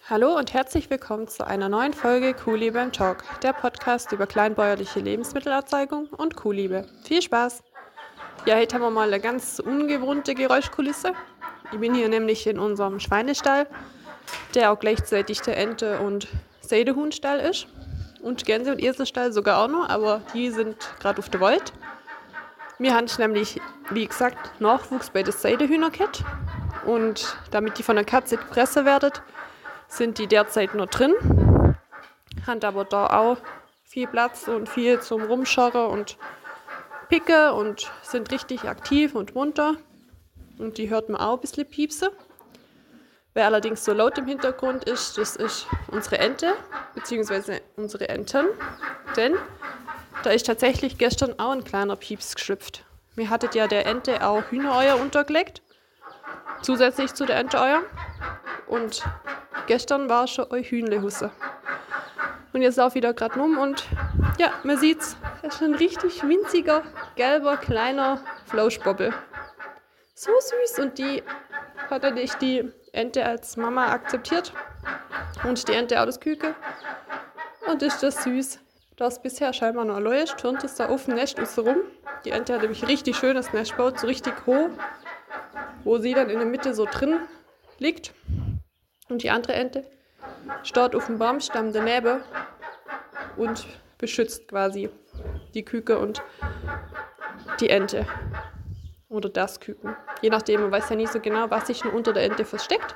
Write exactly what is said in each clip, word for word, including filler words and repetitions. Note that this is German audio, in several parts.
Hallo und herzlich willkommen zu einer neuen Folge Kuhliebe im Talk, der Podcast über kleinbäuerliche Lebensmittelerzeugung und Kuhliebe. Viel Spaß! Ja, heute haben wir mal eine ganz ungewohnte Geräuschkulisse. Ich bin hier nämlich in unserem Schweinestall, der auch gleichzeitig der Ente- und Seidehuhnstall ist. Und Gänse- und Eselstall sogar auch noch, aber die sind gerade auf der Welt. Wir haben nämlich, wie gesagt, Nachwuchs bei den Seidehühner gehabt. Und damit die von der Katze gepresst werden, sind die derzeit nur drin, haben aber da auch viel Platz und viel zum Rumscharren und Picke und sind richtig aktiv und munter. Und die hört man auch ein bisschen piepsen. Wer allerdings so laut im Hintergrund ist, das ist unsere Ente, beziehungsweise unsere Enten. Denn da ist tatsächlich gestern auch ein kleiner Pieps geschlüpft. Mir hattet ja der Ente auch Hühnereier untergelegt, zusätzlich zu der Enteeier. Und gestern war schon ein Hühnlehusse. Und jetzt laufe ich da gerade rum und ja, man sieht's, das ist ein richtig winziger, gelber, kleiner Flauschbobbel. So süß, und die hat natürlich die Ente als Mama akzeptiert und die Ente auch das Küken. Und ist das süß. Da es bisher scheinbar noch allein ist, turnt es da auf dem Nest aus rum. Die Ente hat nämlich richtig schönes Nest gebaut, so richtig hoch, wo sie dann in der Mitte so drin liegt. Und die andere Ente steht auf dem Baumstamm daneben und beschützt quasi die Küken und die Ente. Oder das Küken. Je nachdem, man weiß ja nie so genau, was sich nur unter der Ente versteckt.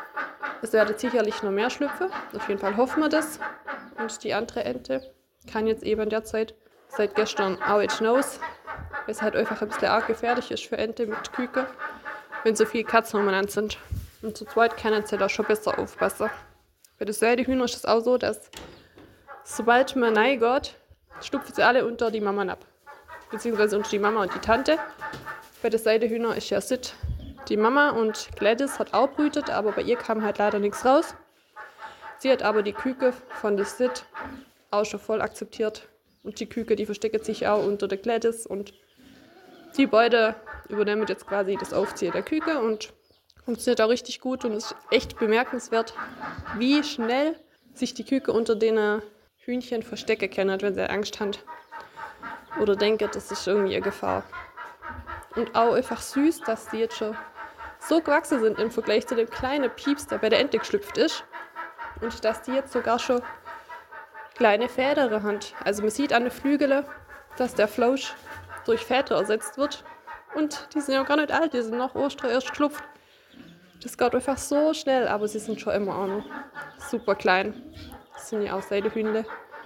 Es werden sicherlich noch mehr schlüpfen. Auf jeden Fall hoffen wir das. Und die andere Ente kann jetzt eben in der Zeit seit gestern auch jetzt hinaus, weil es halt einfach ein bisschen arg gefährlich ist für Ente mit Küken, wenn so viele Katzen umeinander sind. Und zu zweit können sie da schon besser aufpassen. Bei den Seidehühnern ist es auch so, dass sobald man reingeht, stupfen sie alle unter die Mama ab. Beziehungsweise unter die Mama und die Tante. Bei den Seidehühnern ist ja Sid die Mama und Gladys hat auch brütet, aber bei ihr kam halt leider nichts raus. Sie hat aber die Küken von der Sid auch schon voll akzeptiert. Und die Küken, die verstecken sich auch unter der Gladys. Und die beide übernehmen jetzt quasi das Aufziehen der Küken und funktioniert auch richtig gut. Und es ist echt bemerkenswert, wie schnell sich die Küken unter den Hühnchen verstecken können, wenn sie Angst haben. Oder denken, das ist irgendwie eine Gefahr. Und auch einfach süß, dass die jetzt schon so gewachsen sind im Vergleich zu dem kleinen Pieps, der bei der Ente geschlüpft ist. Und dass die jetzt sogar schon kleine Federn haben. Also man sieht an den Flügeln, dass der Flausch durch Federn ersetzt wird. Und die sind ja gar nicht alt, die sind noch Ostern erst geschlüpft. Das geht einfach so schnell, aber sie sind schon immer auch noch super klein. Das sind ja auch Seidehühnle.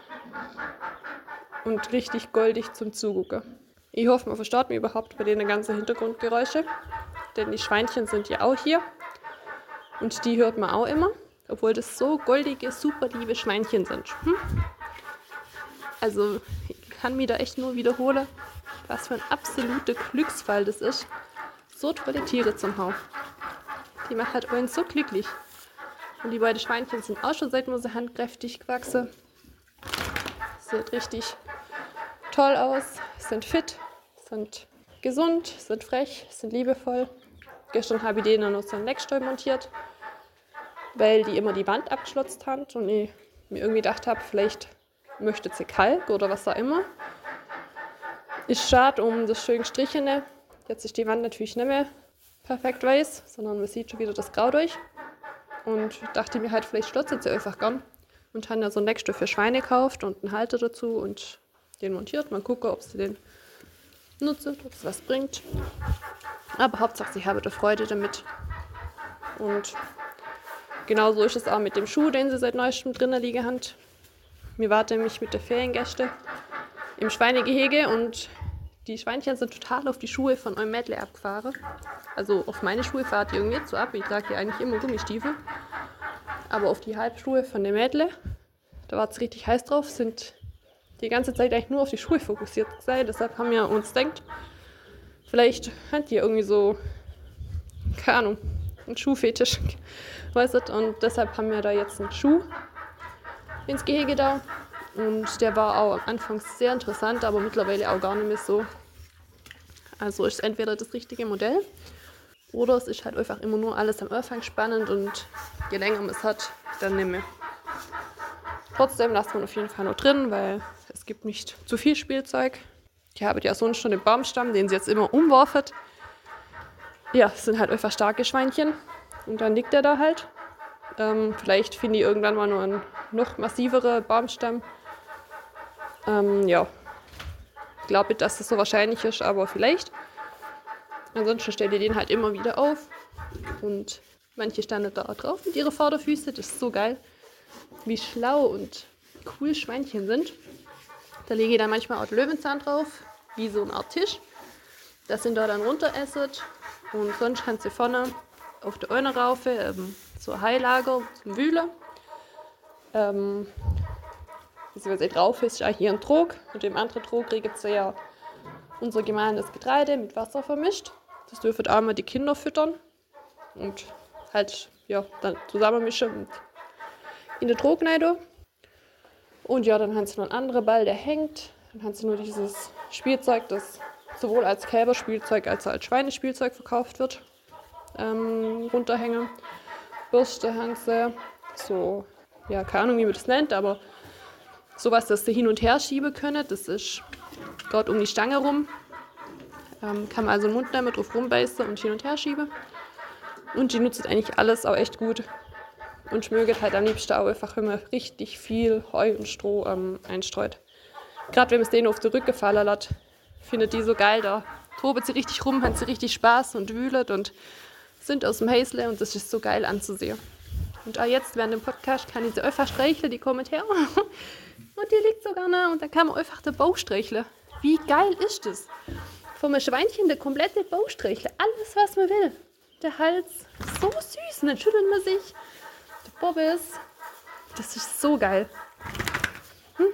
Und richtig goldig zum Zugucken. Ich hoffe, man versteht mich überhaupt bei den ganzen Hintergrundgeräusche. Denn die Schweinchen sind ja auch hier. Und die hört man auch immer. Obwohl das so goldige, super liebe Schweinchen sind. Hm? Also ich kann mich da echt nur wiederholen, was für ein absoluter Glücksfall das ist, so tolle Tiere zum Haus. Die machen halt uns so glücklich. Und die beiden Schweinchen sind auch schon seit sie handkräftig gewachsen. Sieht richtig toll aus, sind fit, sind gesund, sind frech, sind liebevoll. Gestern habe ich denen noch so einen Leckstall montiert, weil die immer die Wand abgeschlotzt haben und ich mir irgendwie gedacht habe, vielleicht möchte sie Kalk oder was auch immer. Ist schade um das schöne Strichene. Jetzt ist die Wand natürlich nicht mehr perfekt weiß, sondern man sieht schon wieder das Grau durch. Und dachte mir halt, vielleicht schlotzt sie einfach gern. Und haben ja so einen Leckstoff für Schweine gekauft und einen Halter dazu und den montiert. Mal gucken, ob sie den nutzt, ob es was bringt. Aber Hauptsache, sie haben da Freude damit. Und genauso ist es auch mit dem Schuh, den sie seit neuestem drinnen liegen haben. Wir warten nämlich mit den Feriengästen im Schweinegehege und die Schweinchen sind total auf die Schuhe von eurem Mädle abgefahren. Also auf meine Schuhe fahrt ihr irgendwie so ab. Ich trage ja eigentlich immer Gummistiefel. Aber auf die Halbschuhe von dem Mädle, da war es richtig heiß drauf, sind die ganze Zeit eigentlich nur auf die Schuhe fokussiert sein. Deshalb haben wir uns gedacht, vielleicht hat die irgendwie so, keine Ahnung, einen Schuhfetisch, weißt du? Und deshalb haben wir da jetzt einen Schuh ins Gehege da. Und der war auch am Anfang sehr interessant, aber mittlerweile auch gar nicht mehr so. Also ist entweder das richtige Modell oder es ist halt einfach immer nur alles am Anfang spannend und je länger man es hat, dann nicht mehr. Trotzdem lasst man auf jeden Fall noch drin, weil es gibt nicht zu viel Spielzeug. Die haben ja sonst schon den Baumstamm, den sie jetzt immer umwerfen. Ja, das sind halt einfach starke Schweinchen. Und dann liegt er da halt. Ähm, vielleicht finde ich irgendwann mal nur einen noch massiveren Baumstamm. Ähm, ja, ich glaube nicht, dass das so wahrscheinlich ist, aber vielleicht. Ansonsten stelle ich den halt immer wieder auf. Und manche standen da drauf mit ihren Vorderfüßen. Das ist so geil, wie schlau und cool Schweinchen sind. Da lege ich dann manchmal auch den Löwenzahn drauf, wie so eine Art Tisch. Das sind da dann runteressen. Und sonst kannst du vorne auf der Eine rauf, ähm, so ein Heilager zum Wühlen. Ähm, beziehungsweise drauf ist ja hier ein Trog. Mit dem anderen Trog kriegt sie ja unser gemahlenes Getreide mit Wasser vermischt. Das dürfen auch mal die Kinder füttern. Und halt, ja, dann zusammenmischen und in den Trog rein. Und ja, dann haben sie noch einen anderen Ball, der hängt. Dann haben sie nur dieses Spielzeug, das sowohl als Kälberspielzeug als auch als Schweinespielzeug verkauft wird, ähm, runterhängen. Bürste haben sie, so, ja, keine Ahnung, wie man das nennt, aber sowas, das sie hin und her schieben können. Das ist dort um die Stange rum. Ähm, kann man also den Mund nehmen, drauf rumbeißen und hin und her schieben. Und die nutzt eigentlich alles auch echt gut. Und schmögert halt am liebsten auch einfach, wenn man richtig viel Heu und Stroh ähm, einstreut. Gerade wenn man es denen auf den Rücken fallen lässt, findet die so geil. Da toben sie richtig rum, haben sie richtig Spaß und wühlen und sind aus dem Häusle und das ist so geil anzusehen. Und auch jetzt während dem Podcast kann ich sie einfach streicheln, die kommen her. Und die liegt sogar nah und dann kann man einfach den Bauch streicheln. Wie geil ist das? Vom Schweinchen der komplette Bauch streicheln, alles was man will. Der Hals, so süß, und dann schüttelt man sich. Der Bobbes, das ist so geil. Hm?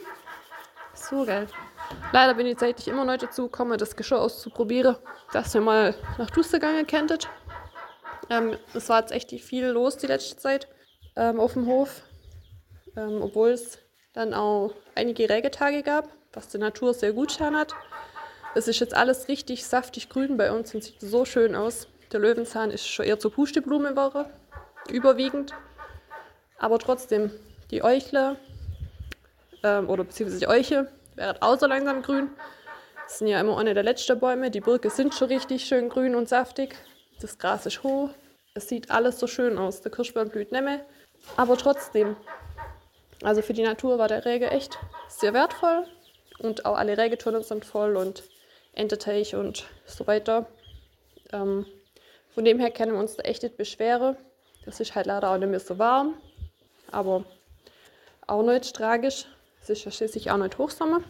So geil. Leider bin ich zeitlich immer noch dazu gekommen, das Geschirr auszuprobieren, dass wir mal nach Duste gegangen könntet. Ähm, es war jetzt echt viel los die letzte Zeit ähm, auf dem Hof, ähm, obwohl es dann auch einige Regentage gab, was die Natur sehr gut getan hat. Es ist jetzt alles richtig saftig grün bei uns und sieht so schön aus. Der Löwenzahn ist schon eher zur Pusteblume geworden, überwiegend. Aber trotzdem, die Euchle, ähm, oder beziehungsweise die Eiche, wäre auch so langsam grün. Das sind ja immer eine der letzten Bäume. Die Birke sind schon richtig schön grün und saftig. Das Gras ist hoch. Es sieht alles so schön aus. Der Kirschbaum blüht nicht mehr. Aber trotzdem, also für die Natur war der Regen echt sehr wertvoll. Und auch alle Regentonnen sind voll und Ententeich und so weiter. Ähm, von dem her können wir uns da echt nicht beschweren. Das ist halt leider auch nicht mehr so warm. Aber auch nicht tragisch. Es ist ja schließlich auch nicht Hochsommer.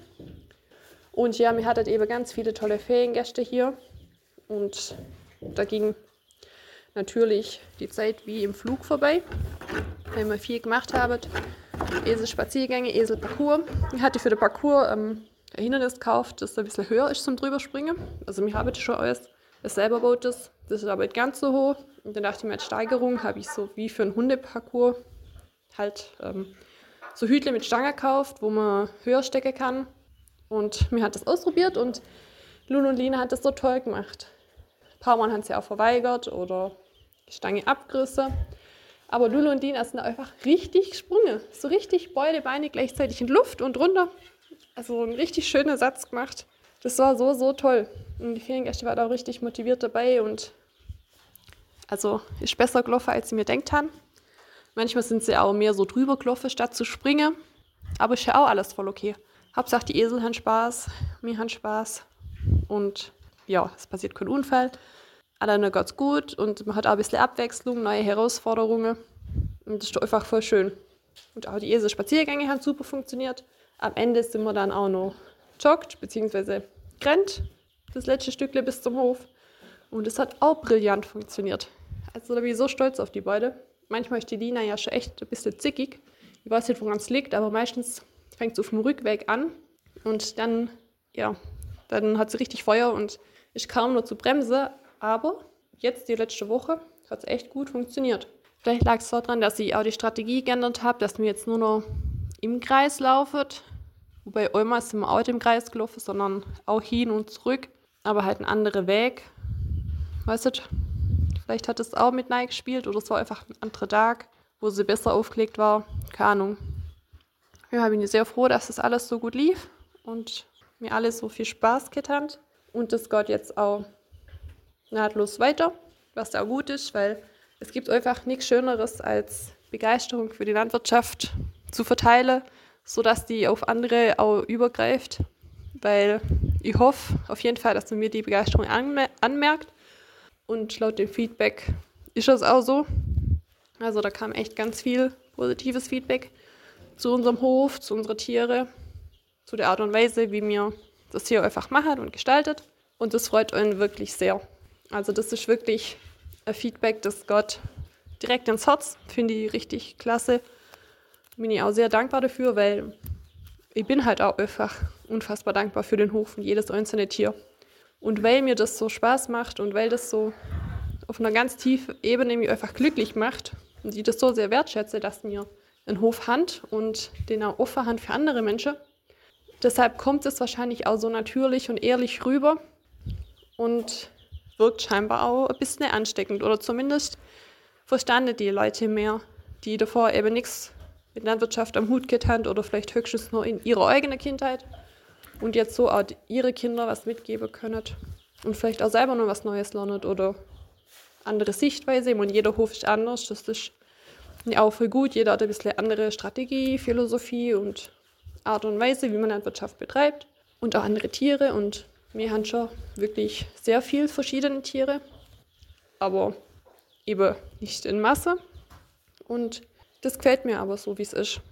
Und ja, wir hatten eben ganz viele tolle Feriengäste hier. Und da ging natürlich die Zeit wie im Flug vorbei, weil wir viel gemacht haben. Eselspaziergänge, Eselparcours. Ich hatte für den Parcours ähm, ein Hindernis gekauft, das ein bisschen höher ist zum Drüberspringen. Also wir haben das schon alles, das selber baut das. Das ist aber nicht ganz so hoch. Und dann dachte ich mir, als Steigerung habe ich so wie für einen Hundeparcours halt ähm, so Hütle mit Stange gekauft, wo man höher stecken kann. Und mir hat das ausprobiert und Lulu und Lina hat das so toll gemacht. Ein paar Mal haben sie auch verweigert oder die Stange abgerissen. Aber Lulu und Lina sind einfach richtig gesprungen. So richtig beide Beine gleichzeitig in Luft und runter. Also ein richtig schöner Satz gemacht. Das war so, so toll. Und die Feriengäste waren auch richtig motiviert dabei und also ist besser gelaufen, als sie mir denkt haben. Manchmal sind sie auch mehr so drüber gelaufen, statt zu springen. Aber ist ja auch alles voll okay. Hauptsache die Esel haben Spaß, wir haben Spaß. Und ja, es passiert kein Unfall. Allen geht's gut und man hat auch ein bisschen Abwechslung, neue Herausforderungen. Und das ist doch einfach voll schön. Und auch die Esel-Spaziergänge haben super funktioniert. Am Ende sind wir dann auch noch joggt, beziehungsweise gerannt, das letzte Stückle bis zum Hof. Und es hat auch brillant funktioniert. Also da bin ich so stolz auf die beide. Manchmal ist die Lina ja schon echt ein bisschen zickig. Ich weiß nicht, woran es liegt, aber meistens fängt es auf dem Rückweg an. Und dann, ja, dann hat sie richtig Feuer und ist kaum noch zu bremsen. Aber jetzt, die letzte Woche, hat es echt gut funktioniert. Vielleicht lag es daran, dass ich auch die Strategie geändert habe, dass wir jetzt nur noch im Kreis laufen. Wobei einmal sind wir auch im Kreis gelaufen, sondern auch hin und zurück. Aber halt ein anderer Weg. Weißt du, vielleicht hat es auch mit Nike gespielt oder es war einfach ein anderer Tag. wo sie besser aufgelegt war. Keine Ahnung. Ja, bin ich sehr froh, dass das alles so gut lief und mir alles so viel Spaß getan. Und das geht jetzt auch nahtlos weiter, was auch gut ist, weil es gibt einfach nichts Schöneres als Begeisterung für die Landwirtschaft zu verteilen, sodass die auf andere auch übergreift, weil ich hoffe auf jeden Fall, dass man mir die Begeisterung anme- anmerkt und laut dem Feedback ist es auch so. Also da kam echt ganz viel positives Feedback zu unserem Hof, zu unseren Tieren, zu der Art und Weise, wie wir das hier einfach machen und gestaltet. Und das freut einen wirklich sehr. Also das ist wirklich ein Feedback, das Gott direkt ins Herz, finde ich richtig klasse. Bin ich auch sehr dankbar dafür, weil ich bin halt auch einfach unfassbar dankbar für den Hof und jedes einzelne Tier. Und weil mir das so Spaß macht und weil das so auf einer ganz tiefen Ebene mich einfach glücklich macht und ich das so sehr wertschätze, dass mir ein Hof hand und den auch offen hand für andere Menschen. Deshalb kommt es wahrscheinlich auch so natürlich und ehrlich rüber und wirkt scheinbar auch ein bisschen ansteckend oder zumindest verstanden die Leute mehr, die davor eben nichts mit Landwirtschaft am Hut getan oder vielleicht höchstens nur in ihrer eigenen Kindheit und jetzt so auch ihre Kinder was mitgeben können und vielleicht auch selber noch was Neues lernen oder andere Sichtweise. Und jeder Hof ist anders, das ist auch voll gut. Jeder hat ein bisschen andere Strategie, Philosophie und Art und Weise, wie man Landwirtschaft betreibt und auch andere Tiere. Und wir haben schon wirklich sehr viel verschiedene Tiere, aber eben nicht in Masse. Und das gefällt mir aber so, wie es ist.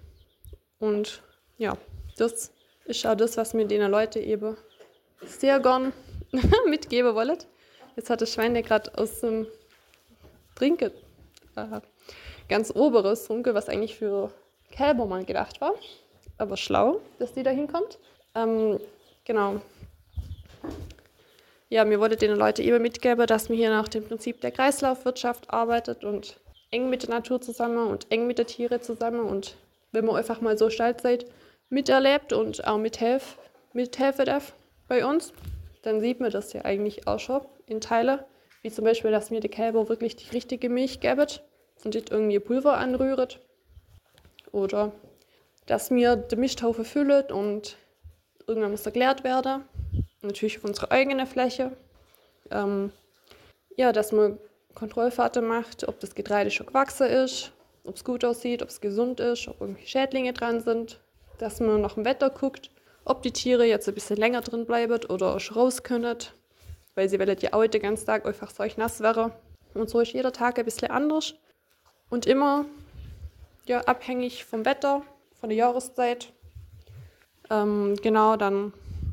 Und ja, das ist auch das, was mir den Leuten eben sehr gern mitgeben wollen. Jetzt hat das Schwein ja gerade aus dem Trinken äh, ganz oberes Trunke, was eigentlich für Kälber mal gedacht war. Aber schlau, dass die da hinkommt. Ähm, genau. Ja, mir wollte den Leuten eben mitgeben, dass man hier nach dem Prinzip der Kreislaufwirtschaft arbeitet und eng mit der Natur zusammen und eng mit den Tieren zusammen. Und wenn man einfach mal so Stallzeit miterlebt und auch mithelf, mithelfen darf bei uns, dann sieht man das ja eigentlich auch schon in Teilen. Wie zum Beispiel, dass mir die Kälber wirklich die richtige Milch geben und nicht irgendwie Pulver anrührt. Oder dass mir die Misthaufe füllt und irgendwann muss erklärt werden. Natürlich auf unserer eigenen Fläche. Ähm, ja, dass man Kontrollfahrten macht, ob das Getreide schon gewachsen ist, ob es gut aussieht, ob es gesund ist, ob irgendwie Schädlinge dran sind. Dass man nach dem Wetter guckt, ob die Tiere jetzt ein bisschen länger drin bleiben oder schon raus können, weil sie wollen ja auch den ganzen Tag einfach so nass wäre. Und so ist jeder Tag ein bisschen anders. Und immer ja, abhängig vom Wetter, von der Jahreszeit. Ähm, genau, dann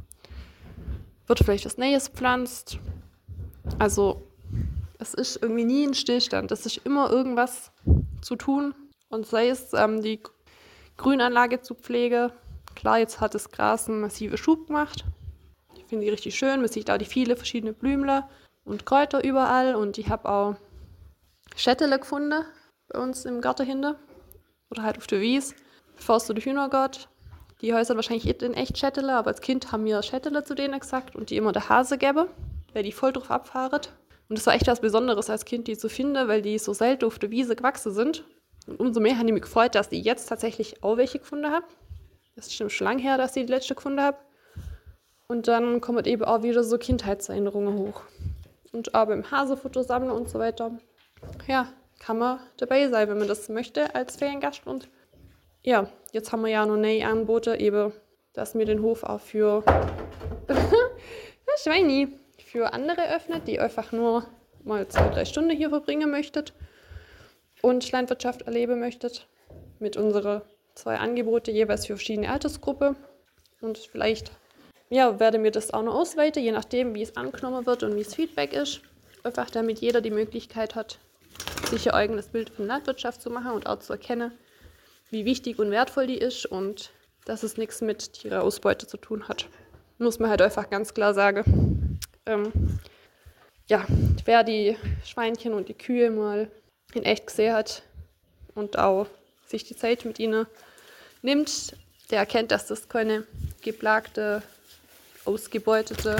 wird vielleicht was Neues gepflanzt. Also es ist irgendwie nie ein Stillstand. Es ist immer irgendwas zu tun. Und sei es ähm, die Grünanlage zu pflegen. Klar, jetzt hat das Gras einen massiven Schub gemacht. Ich finde die richtig schön. Man sieht auch die viele verschiedene Blümler und Kräuter überall. Und ich habe auch Schättele gefunden bei uns im Garten hinten. Oder halt auf der Wies, bevor es zu den Hühner geht. Die Häuser wahrscheinlich in echt Schättele, aber als Kind haben wir Schättele zu denen gesagt und die immer der Hase gäbe, weil die voll drauf abfahren. Und das war echt was Besonderes als Kind, die zu finden, weil die so selten auf der Wiese gewachsen sind. Und umso mehr haben die mich gefreut, dass ich jetzt tatsächlich auch welche gefunden habe. Das ist schon lange her, dass ich die letzte gefunden habe. Und dann kommen eben auch wieder so Kindheitserinnerungen hoch. Und auch beim Hasefutter sammeln und so weiter. Ja, kann man dabei sein, wenn man das möchte als Feriengast. Und ja, jetzt haben wir ja noch neue Angebote, eben, dass mir den Hof auch für Schweini, für andere öffnet, die einfach nur mal zwei, drei Stunden hier verbringen möchtet und Landwirtschaft erleben möchtet. Mit unseren zwei Angebote jeweils für verschiedene Altersgruppen. Und vielleicht ja, werde mir das auch noch ausweiten, je nachdem, wie es angenommen wird und wie das Feedback ist. Einfach damit jeder die Möglichkeit hat, sich ihr eigenes Bild von Landwirtschaft zu machen und auch zu erkennen, wie wichtig und wertvoll die ist und dass es nichts mit Tiereausbeute zu tun hat. Muss man halt einfach ganz klar sagen. Ähm, ja, wer die Schweinchen und die Kühe mal in echt gesehen hat und auch sich die Zeit mit ihnen nimmt, der erkennt, dass das keine geplagte, ausgebeutete,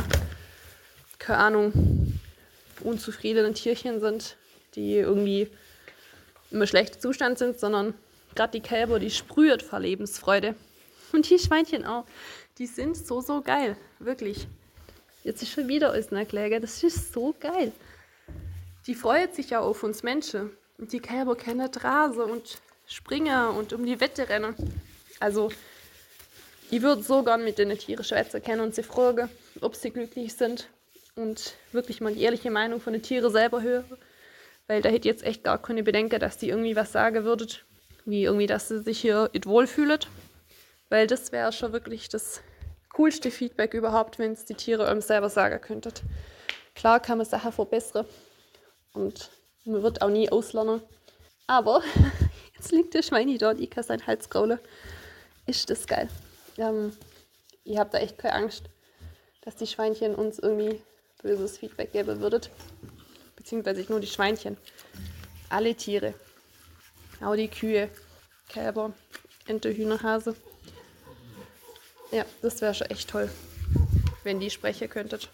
keine Ahnung, unzufriedene Tierchen sind, die irgendwie im schlechten Zustand sind, sondern gerade die Kälber, die sprühen vor Lebensfreude. Und die Schweinchen auch, die sind so, so geil, wirklich. Jetzt ist schon wieder alles Kläger, das ist so geil. Die freuen sich ja auf uns Menschen. Und die Kälber können Rasen und springen und um die Wette rennen. Also, ich würde so gern mit den Tieren schwätzen können und sie fragen, ob sie glücklich sind. Und wirklich mal die ehrliche Meinung von den Tieren selber hören. Weil da hätte ich jetzt echt gar keine Bedenken, dass die irgendwie was sagen würden. Wie irgendwie, dass sie sich hier nicht wohlfühlen. Weil das wäre schon wirklich das coolste Feedback überhaupt, wenn es die Tiere einem selber sagen könnten. Klar kann man Sachen verbessern. Und man wird auch nie auslernen. Aber jetzt liegt der Schweini dort, ich kann seinen Hals kraulen. Ist das geil. Ähm, ich habe da echt keine Angst, dass die Schweinchen uns irgendwie böses Feedback geben würden. Beziehungsweise nicht nur die Schweinchen. Alle Tiere. Auch die Kühe, Kälber, Ente, Hühner, Hase. Ja, das wäre schon echt toll, wenn die sprechen könntet.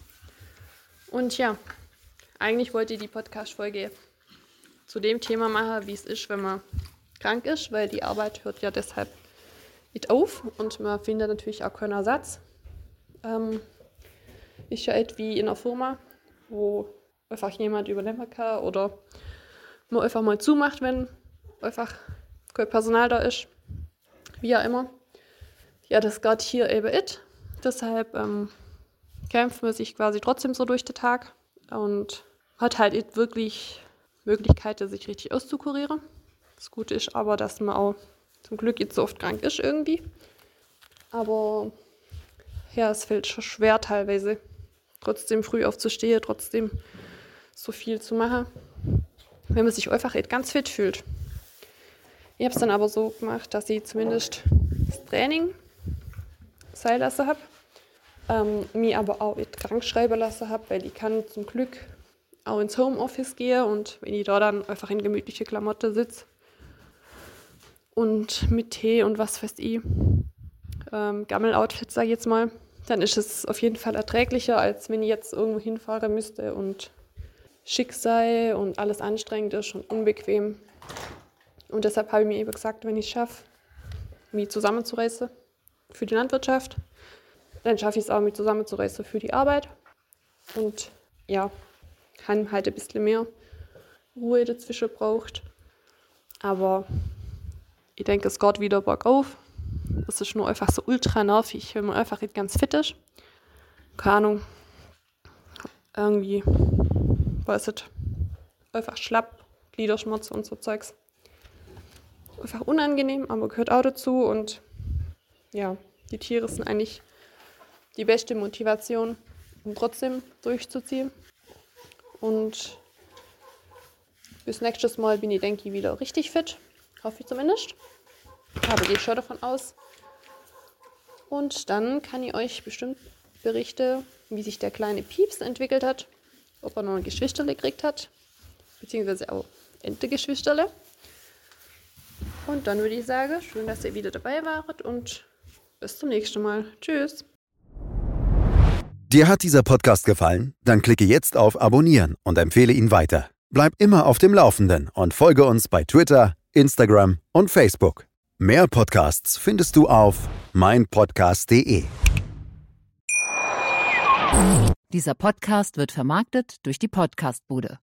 Und ja, eigentlich wollte ich die Podcast-Folge zu dem Thema machen, wie es ist, wenn man krank ist, weil die Arbeit hört ja deshalb nicht auf und man findet natürlich auch keinen Ersatz. Ähm, ist ja etwas wie in einer Firma, wo einfach jemand übernehmen kann oder man einfach mal zumacht, wenn einfach kein Personal da ist, wie auch immer. Ja, das geht hier eben nicht. Deshalb ähm, kämpft man sich quasi trotzdem so durch den Tag und hat halt nicht wirklich Möglichkeiten, sich richtig auszukurieren. Das Gute ist aber, dass man auch zum Glück nicht so oft krank ist irgendwie. Aber ja, es fällt schon schwer teilweise, trotzdem früh aufzustehen, trotzdem so viel zu machen, wenn man sich einfach nicht ganz fit fühlt. Ich habe es dann aber so gemacht, dass ich zumindest das Training sein lassen habe, ähm, mich aber auch nicht krank schreiben lassen habe, weil ich kann zum Glück auch ins Homeoffice gehen und wenn ich da dann einfach in gemütliche Klamotten sitze und mit Tee und was weiß ich, ähm, Gammel-Outfit sage ich jetzt mal, dann ist es auf jeden Fall erträglicher, als wenn ich jetzt irgendwo hinfahren müsste und schick sei und alles anstrengend ist und unbequem. Und deshalb habe ich mir eben gesagt, wenn ich es schaffe, mich zusammenzureißen für die Landwirtschaft, dann schaffe ich es auch, mich zusammenzureißen für die Arbeit. Und ja, kann halt ein bisschen mehr Ruhe dazwischen braucht. Aber ich denke, es geht wieder bergauf. Es ist nur einfach so ultra nervig, wenn man einfach nicht ganz fit ist. Keine Ahnung. Irgendwie, weiß ich, einfach schlapp, Gliederschmerzen und so Zeugs. Einfach unangenehm, aber gehört auch dazu. Und ja, die Tiere sind eigentlich die beste Motivation, um trotzdem durchzuziehen. Und bis nächstes Mal bin ich, denke ich, wieder richtig fit. Hoffe ich zumindest. Aber gehe schon davon aus. Und dann kann ich euch bestimmt berichten, wie sich der kleine Pieps entwickelt hat. Ob er noch ein Geschwisterle gekriegt hat. Beziehungsweise auch Ente-Geschwisterle. Und dann würde ich sagen, schön, dass ihr wieder dabei wart und bis zum nächsten Mal. Tschüss. Dir hat dieser Podcast gefallen? Dann klicke jetzt auf Abonnieren und empfehle ihn weiter. Bleib immer auf dem Laufenden und folge uns bei Twitter, Instagram und Facebook. Mehr Podcasts findest du auf meinpodcast punkt de. Dieser Podcast wird vermarktet durch die Podcastbude.